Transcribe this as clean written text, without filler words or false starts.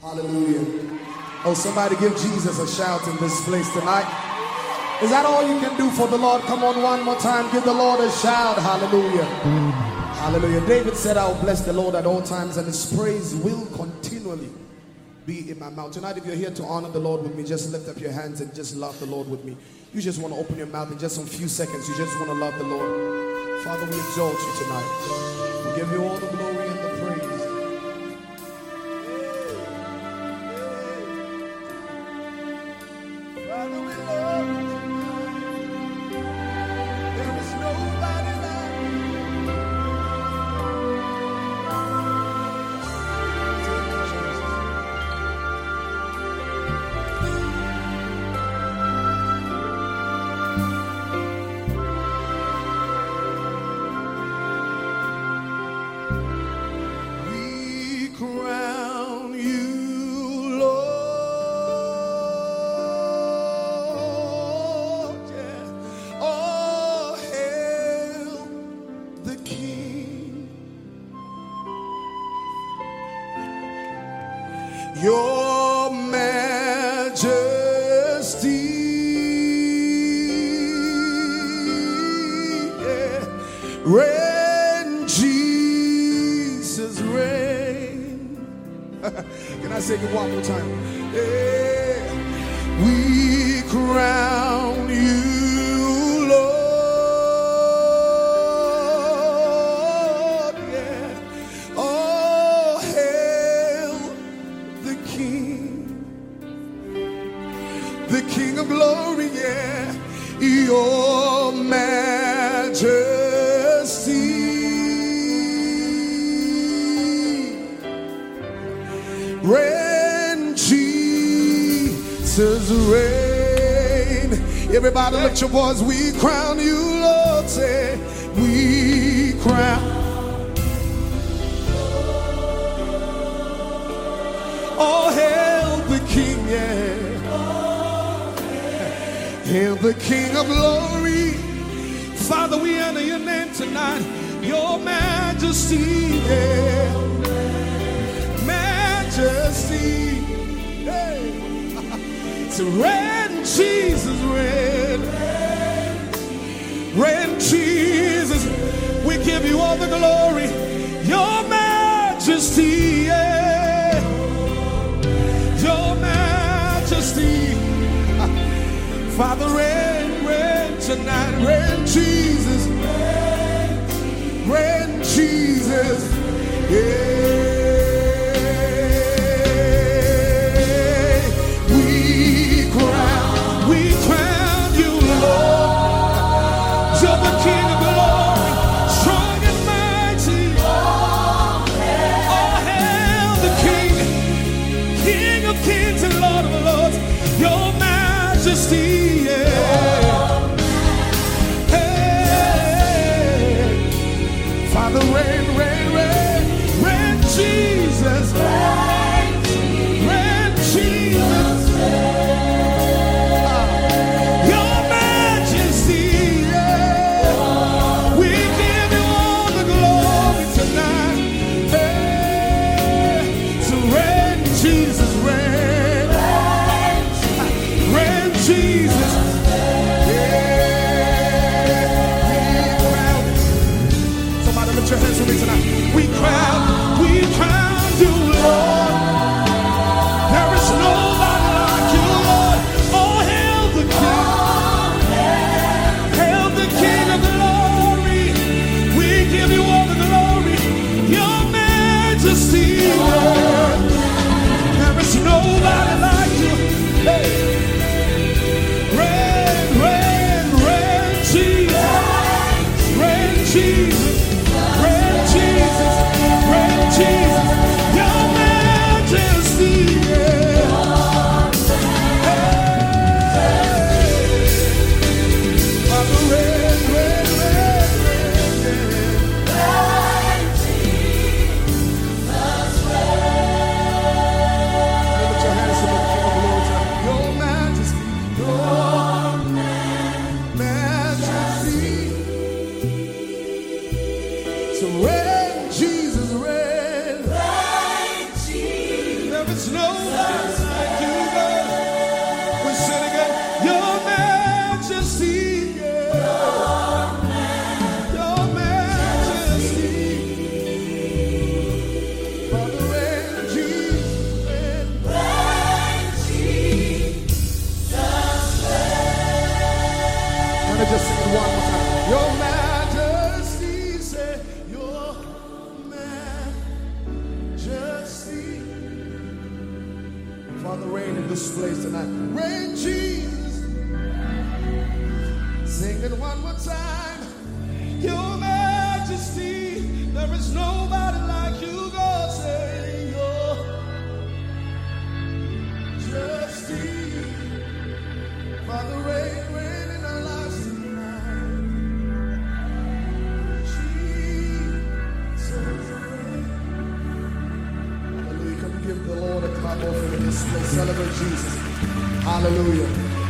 Hallelujah. Oh, somebody give Jesus a shout in this place tonight. Is that all you can do for the Lord? Come on, one more time. Give the Lord a shout. Hallelujah. Hallelujah. David said, I'll bless the Lord at all times, and his praise will continually be in my mouth. Tonight, if you're here to honor the Lord with me, just lift up your hands and just love the Lord with me. You just want to open your mouth in just some few seconds. You just want to love the Lord. Father, we exalt you tonight. We give you all the glory and the praise. Father, we love you tonight. There is nobody like you. We crown you, Lord. Yeah. Oh, hail the King. Your Majesty. Yeah. Reign, Jesus, reign. Can I say it one more time? Yeah. We crown you, Lord. Yeah. Oh, hail the King of glory. Yeah. Your Majesty. Reign, Jesus, reign. Everybody lift your voice. We crown you, Lord. Say, we crown. Oh, hail the King, yeah. Hail the King of glory. Father, we honor your name tonight. Your Majesty, yeah. Majesty, hey. So reign, Jesus, reign. Reign, Jesus. We give you all the glory. Your Majesty, yeah. Your Majesty. Father, reign, reign tonight. Reign, Jesus. Reign, Jesus. Yeah. We crown you, Lord. You're the King of glory, strong and mighty. Oh, hail the King, King of kings and Lord of lords. Your Majesty, yeah. Hey, Father, reign, reign, reign, reign, Jesus. Reign, Jesus. Your hands with me tonight. We crown you, Lord. There is nobody like you, Lord. Oh, hail the King. Hail the King of glory. We give you all the glory. Your Majesty, Lord. There is is nobody like you, God. We sing again, your majesty, yeah. Your majesty. Father, reign, Jesus, reign. Can I just sing it one more time? Your majesty, say, your majesty. Father, reign in this place tonight. Reign, Jesus. Sing it one more time. Your majesty. There is nobody like you, God. Say, your majesty. Father, reign, reign in our lives tonight. Jesus, reign. Hallelujah. Can we give the Lord a clap offering in this place? Celebrate Jesus. Hallelujah.